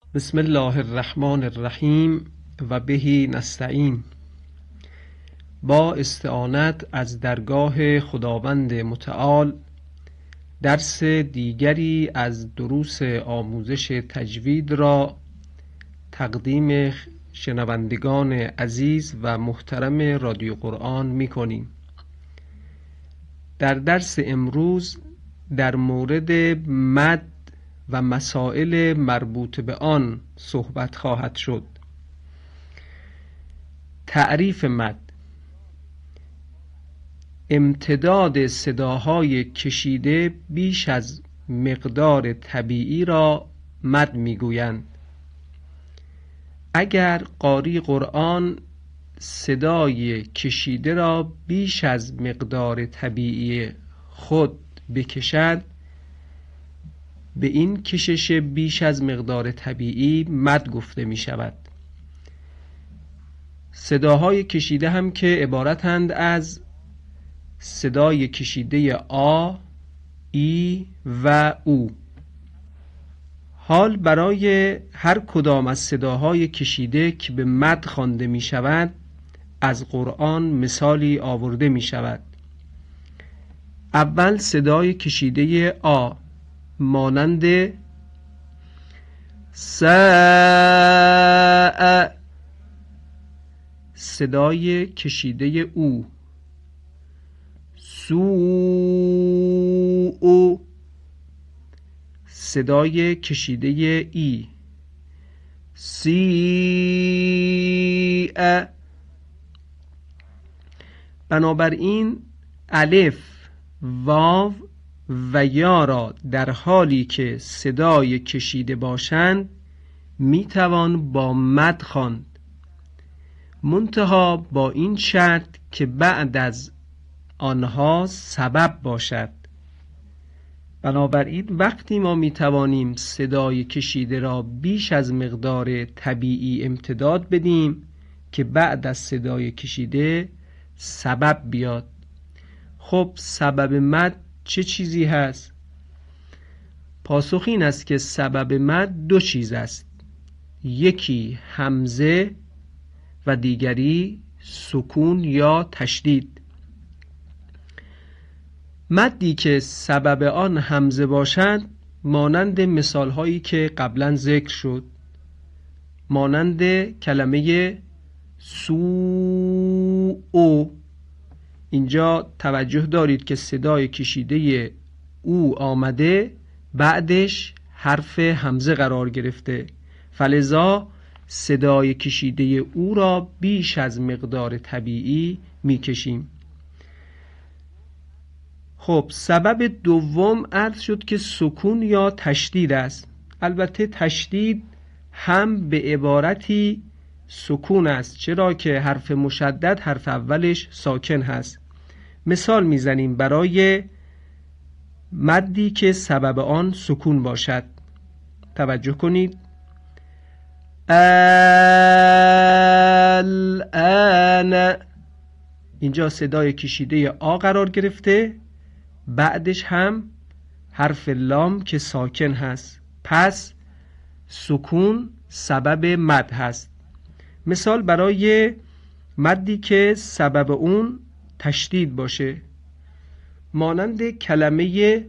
بسم الله الرحمن الرحیم و به نستعین. با استعانت از درگاه خداوند متعال درس دیگری از دروس آموزش تجوید را تقدیم شنوندگان عزیز و محترم رادیو قرآن می کنیم. در درس امروز در مورد مد و مسائل مربوط به آن صحبت خواهد شد. تعریف مد: امتداد صداهای کشیده بیش از مقدار طبیعی را مد میگویند. اگر قاری قرآن صدای کشیده را بیش از مقدار طبیعی خود بکشد، به این کشش بیش از مقدار طبیعی مد گفته می شود. صداهای کشیده هم که عبارتند از صدای کشیده آ، ای و او. حال برای هر کدام از صداهای کشیده که به مد خوانده می شود از قرآن مثالی آورده می شود. اول صدای کشیده آ مانند ساء، صدای کشیده او سوء، صدای کشیده ای سیء. بنابراین الف، واو و یا را در حالی که صدای کشیده باشند می توان با مد خواند، منتها با این شرط که بعد از آنها سبب باشد. بنابراین وقتی ما می توانیم صدای کشیده را بیش از مقدار طبیعی امتداد بدیم که بعد از صدای کشیده سبب بیاد. خب سبب مد چه چیزی هست؟ پاسخ این است که سبب مد دو چیز است، یکی همزه و دیگری سکون یا تشدید. مدی که سبب آن همزه باشد مانند مثال هایی که قبلا ذکر شد، مانند کلمه سوء. اینجا توجه دارید که صدای کشیده او آمده، بعدش حرف همزه قرار گرفته، فلذا صدای کشیده او را بیش از مقدار طبیعی میکشیم. خب سبب دوم عرض شد که سکون یا تشدید است. البته تشدید هم به عبارتی سکون است، چرا که حرف مشدد حرف اولش ساکن هست. مثال میزنیم برای مدی که سبب آن سکون باشد. توجه کنید: الان، اینجا صدای کشیده آ قرار گرفته، بعدش هم حرف لام که ساکن هست، پس سکون سبب مد هست. مثال برای مدی که سبب اون تشدید باشه، مانند کلمه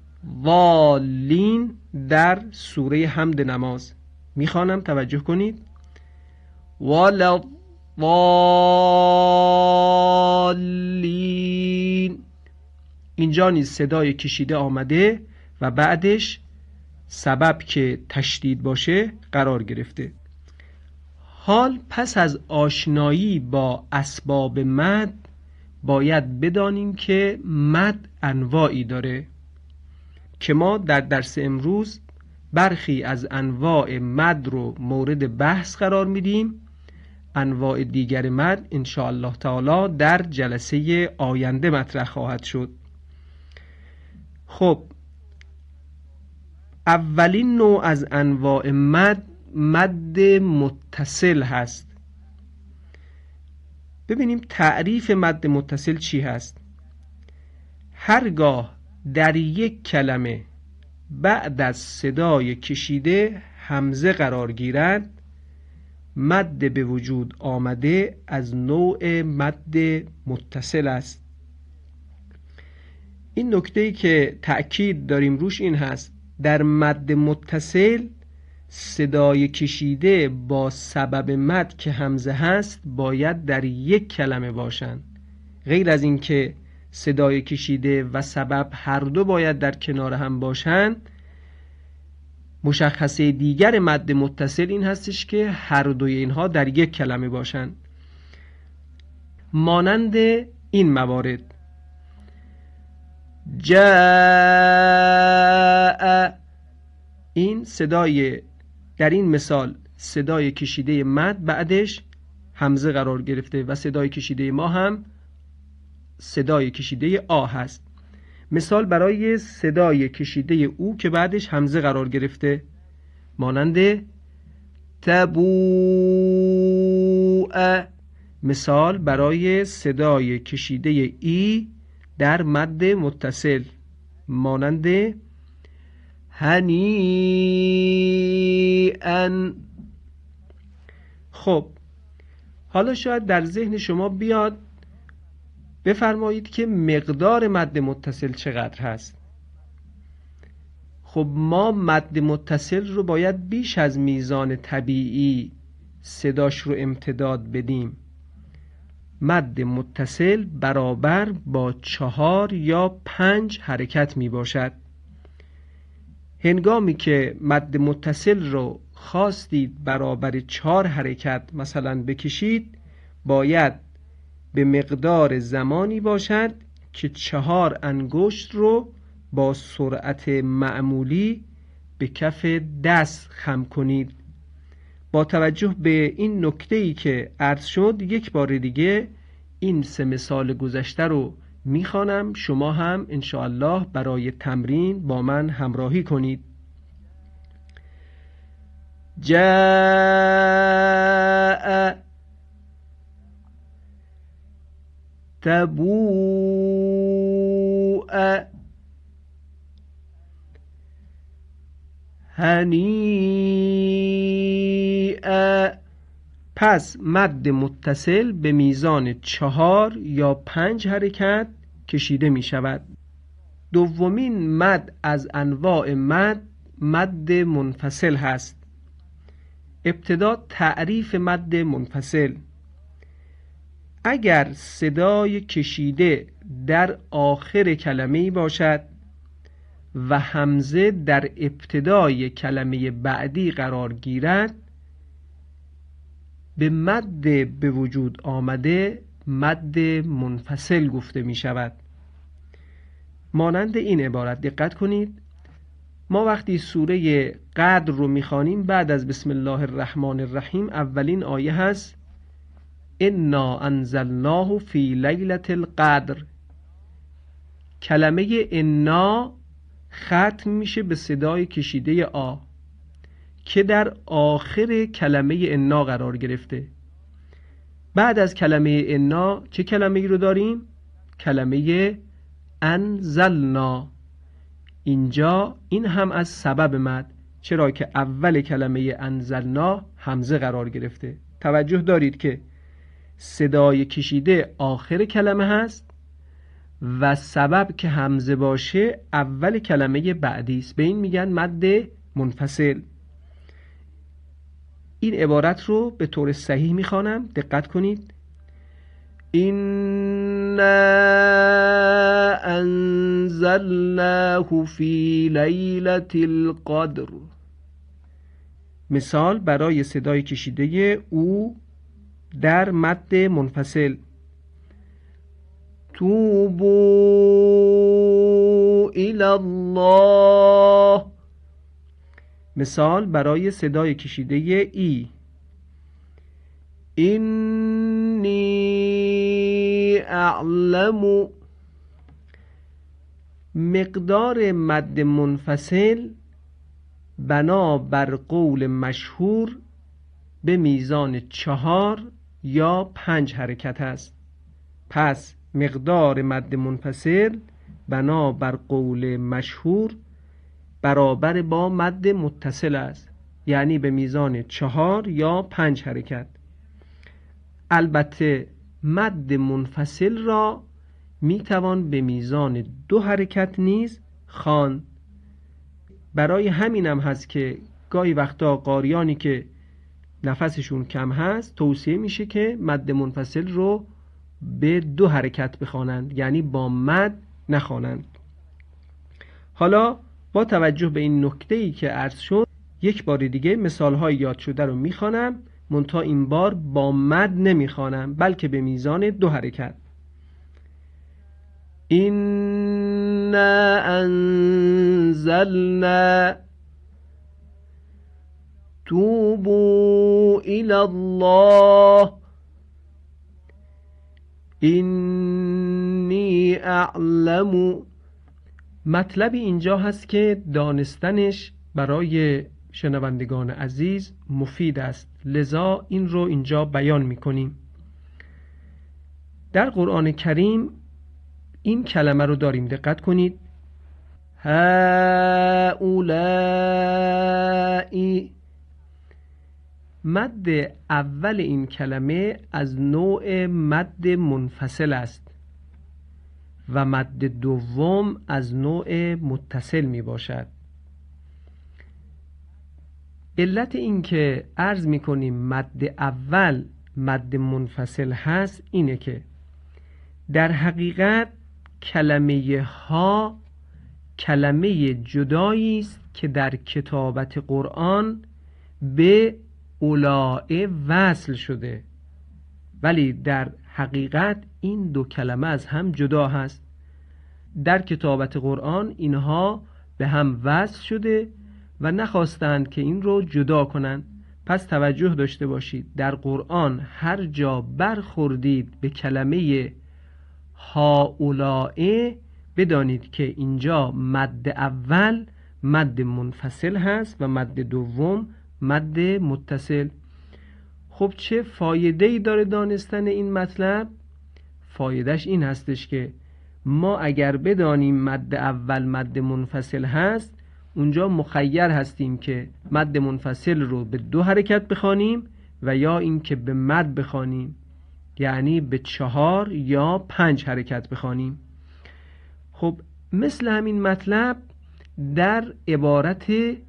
ضالین در سوره حمد نماز. میخوانم توجه کنید: ولا الضالین. اینجا نیز صدای کشیده آمده و بعدش سبب که تشدید باشه قرار گرفته. حال پس از آشنایی با اسباب مد باید بدانیم که مد انواعی داره که ما در درس امروز برخی از انواع مد رو مورد بحث قرار میدیم. انواع دیگر مد ان شاء الله تعالی در جلسه آینده مطرح خواهد شد. خب اولین نوع از انواع مد متصل هست. ببینیم تعریف مد متصل چی هست. هرگاه در یک کلمه بعد از صدای کشیده همزه قرار گیرند مد به وجود آمده از نوع مد متصل است. این نکته‌ای که تأکید داریم روش این هست در مد متصل صدای کشیده با سبب مد که همزه هست باید در یک کلمه باشند. غیر از این که صدای کشیده و سبب هر دو باید در کنار هم باشند، مشخصه دیگر مد متصل این هستش که هر دوی اینها در یک کلمه باشند. مانند این موارد: جاء، این صدای در این مثال صدای کشیده مد بعدش همزه قرار گرفته و صدای کشیده ما هم صدای کشیده آ هست. مثال برای صدای کشیده او که بعدش همزه قرار گرفته مانند تبوء. مثال برای صدای کشیده ای در مد متصل مانند هنیئا. خب حالا شاید در ذهن شما بیاد بفرمایید که مقدار مد متصل چقدر هست. خب ما مد متصل رو باید بیش از میزان طبیعی صداش رو امتداد بدیم. مد متصل برابر با 4 یا 5 حرکت می باشد. هنگامی که مد متصل رو خواستید برابر 4 حرکت مثلا بکشید، باید به مقدار زمانی باشد که 4 انگشت رو با سرعت معمولی به کف دست خم کنید. با توجه به این نکته‌ای که عرض شد، یک بار دیگه این 3 مثال گذشته رو میخوانم، شما هم انشاءالله برای تمرین با من همراهی کنید. جاء، تبوء، هنیئا. پس مد متصل به میزان 4 یا 5 حرکت کشیده می شود. دومین مد از انواع مد منفصل هست. ابتدا تعریف مد منفصل: اگر صدای کشیده در آخر کلمه‌ای باشد و همزه در ابتدای کلمه بعدی قرار گیرد، به مد به وجود آمده مد منفصل گفته می شود. مانند این عبارت دقت کنید. ما وقتی سوره قدر رو میخوانیم، بعد از بسم الله الرحمن الرحیم اولین آیه هست انا انزلناه فی لیلة القدر. کلمه انا ختم میشه به صدای کشیده آ که در آخر کلمه انا قرار گرفته. بعد از کلمه انا چه کلمه ای رو داریم؟ کلمه انزلنا. اینجا این هم از سبب مد، چرا که اول کلمه انزلنا همزه قرار گرفته. توجه دارید که صدای کشیده آخر کلمه هست و سبب که همزه باشه اول کلمه بعدی است. به این میگن مد منفصل. این عبارت رو به طور صحیح میخوانم، دقت کنید. إنا أنزلناه في ليلة القدر. مثال برای صدای کشیده او در مد منفصل: توبوا إلی الله. مثال برای صدای کشیده ای: اینی اعلم. مقدار مد منفصل بنا بر قول مشهور به میزان 4 یا 5 حرکت است. پس مقدار مد منفصل بنا بر قول مشهور برابر با مد متصل است. یعنی به میزان 4 یا 5 حرکت. البته مد منفصل را میتوان به میزان 2 حرکت نیز خواند. برای همینم هست که گاهی وقتا قاریانی که نفسشون کم هست توصیه میشه که مد منفصل رو به 2 حرکت بخوانند، یعنی با مد نخوانند. حالا با توجه به این نکته‌ای که عرض شد یک بار دیگه مثال‌های یاد شده رو میخوانم، منتها این بار با مد نمیخوانم بلکه به میزان 2 حرکت. اینا انزلنا توبوا الی الله اینی اعلم. مطلب اینجا هست که دانستنش برای شنوندگان عزیز مفید است، لذا این رو اینجا بیان میکنیم. در قرآن کریم این کلمه رو داریم، دقت کنید. هؤلاء، مد اول این کلمه از نوع مد منفصل است و مد دوم از نوع متصل می باشد. علت این که عرض می کنیم مد اول مد منفصل هست اینه که در حقیقت کلمه ها کلمه جدایی است که در کتابت قرآن به اولائه وصل شده، ولی در حقیقت این 2 کلمه از هم جدا هست. در کتابت قرآن اینها به هم وصل شده و نخواستند که این رو جدا کنند. پس توجه داشته باشید، در قرآن هر جا برخوردید به کلمه هؤلاء بدانید که اینجا مد اول مد منفصل هست و مد دوم مد متصل. خب چه فایده‌ای داره دانستن این مطلب؟ فایدهش این هستش که ما اگر بدانیم مد اول مد منفصل هست، اونجا مخیر هستیم که مد منفصل رو به 2 حرکت بخوانیم و یا این که به مد بخوانیم، یعنی به 4 یا 5 حرکت بخوانیم. خب مثل همین مطلب در عبارت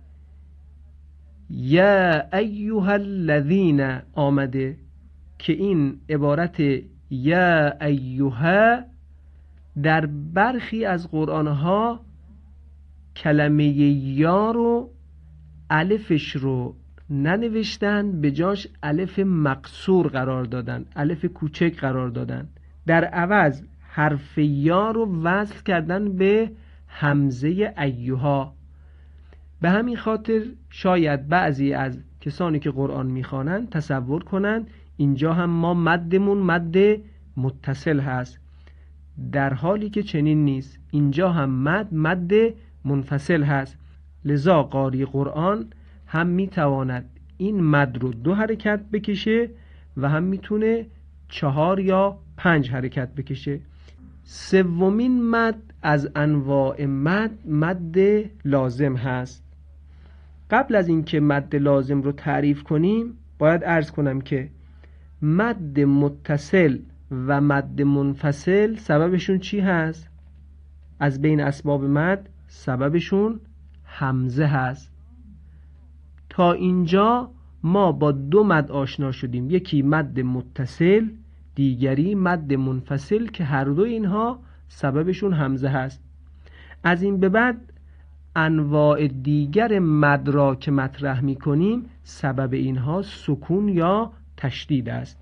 یا ایها الذین آمده که این عبارت یا ایها در برخی از قرآنها کلمه یا رو الفش رو ننوشتن، به جاش الف مقصور قرار دادن، الف کوچک قرار دادن، در عوض حرف یا رو وصل کردن به همزه ایها. به همین خاطر شاید بعضی از کسانی که قرآن میخوانند تصور کنند اینجا هم ما مدمون مد متصل هست، در حالی که چنین نیست. اینجا هم مد منفصل هست، لذا قاری قرآن هم میتواند این مد رو 2 حرکت بکشه و هم میتونه 4 یا 5 حرکت بکشه. سومین مد از انواع مد لازم هست. قبل از اینکه مد لازم رو تعریف کنیم باید عرض کنم که مد متصل و مد منفصل سببشون چی هست؟ از بین اسباب مد سببشون همزه هست. تا اینجا ما با 2 مد آشنا شدیم، یکی مد متصل، دیگری مد منفصل که هر 2 اینها سببشون همزه هست. از این به بعد انواع دیگر مد را که مطرح می کنیم سبب اینها سکون یا تشدید است.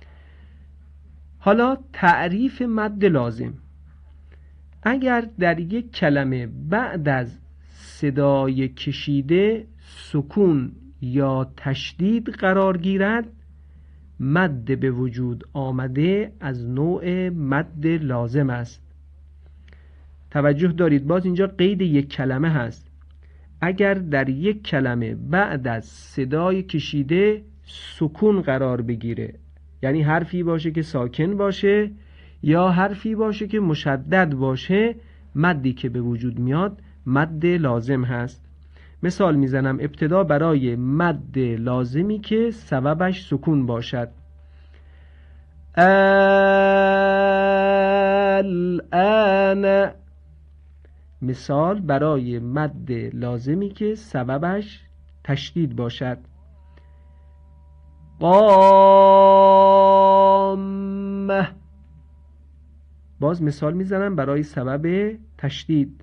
حالا تعریف مد لازم. اگر در یک کلمه بعد از صدای کشیده سکون یا تشدید قرار گیرد، مد به وجود آمده از نوع مد لازم است. توجه دارید، باز اینجا قید یک کلمه هست. اگر در یک کلمه بعد از صدای کشیده سکون قرار بگیره، یعنی حرفی باشه که ساکن باشه یا حرفی باشه که مشدد باشه، مدی که به وجود میاد مد لازم هست. مثال میزنم. ابتدا برای مد لازمی که سببش سکون باشد. الان. مثال برای مد لازمی که سببش تشدید باشد. قام. باز مثال میزنم برای سبب تشدید.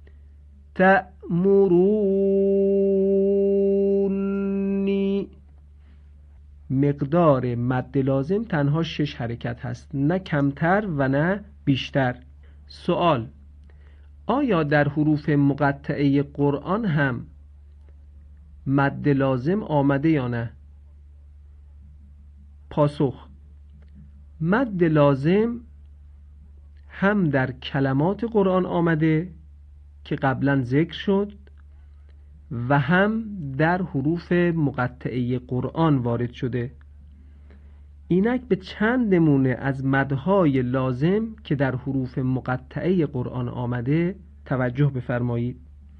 تأمرونی. مقدار مد لازم تنها 6 حرکت هست، نه کمتر و نه بیشتر. سوال: آیا در حروف مقطعه قرآن هم مد لازم آمده یا نه؟ پاسخ: مد لازم هم در کلمات قرآن آمده که قبلا ذکر شد و هم در حروف مقطعه قرآن وارد شده. اینک به چند نمونه از مدهای لازم که در حروف مقطعه قرآن آمده توجه بفرمایید.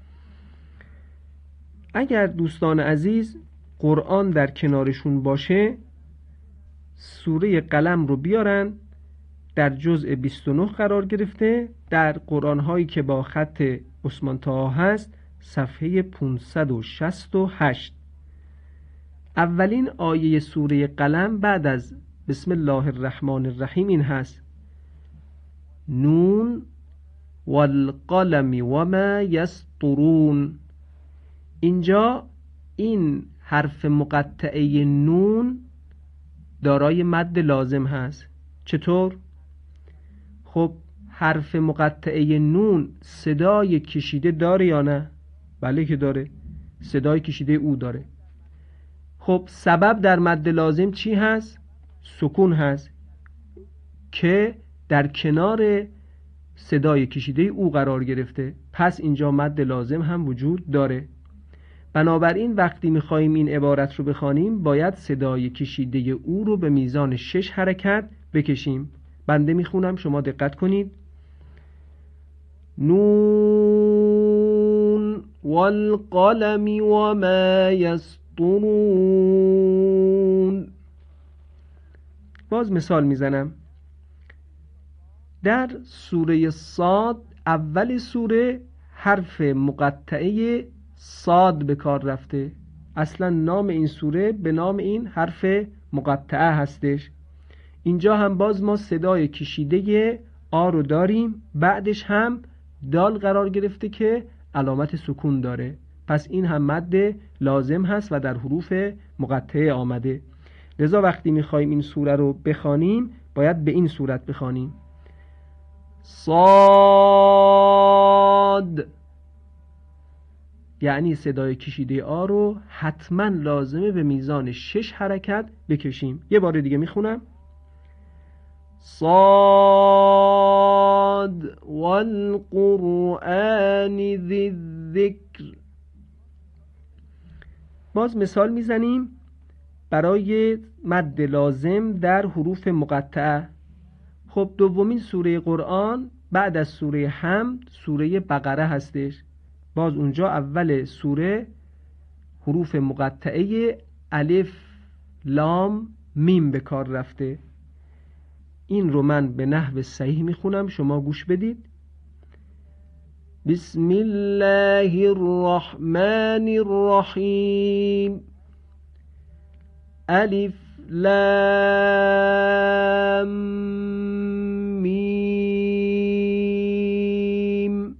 اگر دوستان عزیز قرآن در کنارشون باشه، سوره قلم رو بیارن، در جزء 29 قرار گرفته. در قرآن هایی که با خط عثمان طاها هست صفحه 568. اولین آیه سوره قلم بعد از بسم الله الرحمن الرحیم این هست: نون والقلم وما یسطرون. اینجا این حرف مقطعه نون دارای مد لازم هست. چطور؟ خب حرف مقطعه نون صدای کشیده داره یا نه؟ بله که داره، صدای کشیده او داره. خب سبب در مد لازم چی هست؟ سکون هست که در کنار صدای کشیده او قرار گرفته، پس اینجا مد لازم هم وجود داره. بنابراین وقتی میخواییم این عبارت رو بخوانیم باید صدای کشیده او رو به میزان 6 حرکت بکشیم. بنده میخونم، شما دقت کنید. نون والقلم وما یسطرون. باز مثال میزنم. در سوره صاد اول سوره حرف مقطعه صاد به کار رفته. اصلا نام این سوره به نام این حرف مقطعه هستش. اینجا هم باز ما صدای کشیده آ رو داریم، بعدش هم دال قرار گرفته که علامت سکون داره، پس این هم مد لازم هست و در حروف مقطعه آمده. لذا وقتی میخوایم این سوره رو بخوانیم باید به این صورت بخوانیم: صاد. یعنی صدای کشیده آ رو حتما لازمه به میزان 6 حرکت بکشیم. یه بار دیگه میخونم: صاد والقرآن ذی الذکر. باز مثال میزنیم برای مد لازم در حروف مقطعه. خب دومین سوره قرآن بعد از سوره حمد سوره بقره هستش. باز اونجا اول سوره حروف مقطعه الف لام میم به کار رفته. این رو من به نحو صحیح میخونم، شما گوش بدید. بسم الله الرحمن الرحیم. الف لام میم.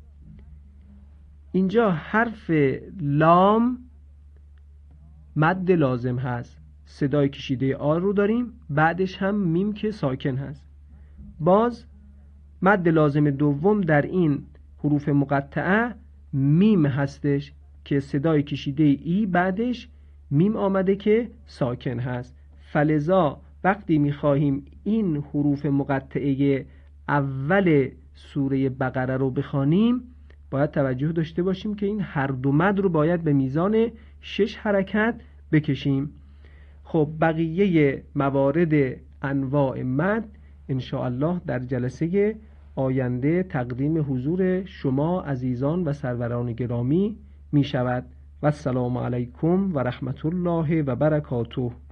اینجا حرف لام مد لازم هست، صدای کشیده آ رو داریم، بعدش هم میم که ساکن هست. باز مد لازم دوم در این حروف مقطعه میم هستش که صدای کشیده ای بعدش میم آمده که ساکن هست. فلذا وقتی میخواهیم این حروف مقطعه اول سوره بقره رو بخوانیم باید توجه داشته باشیم که این هر دو مد رو باید به میزان 6 حرکت بکشیم. خب بقیه موارد انواع مد انشاءالله در جلسه آینده تقدیم حضور شما عزیزان و سروران گرامی می شود. و السلام علیکم و رحمت الله و برکاته.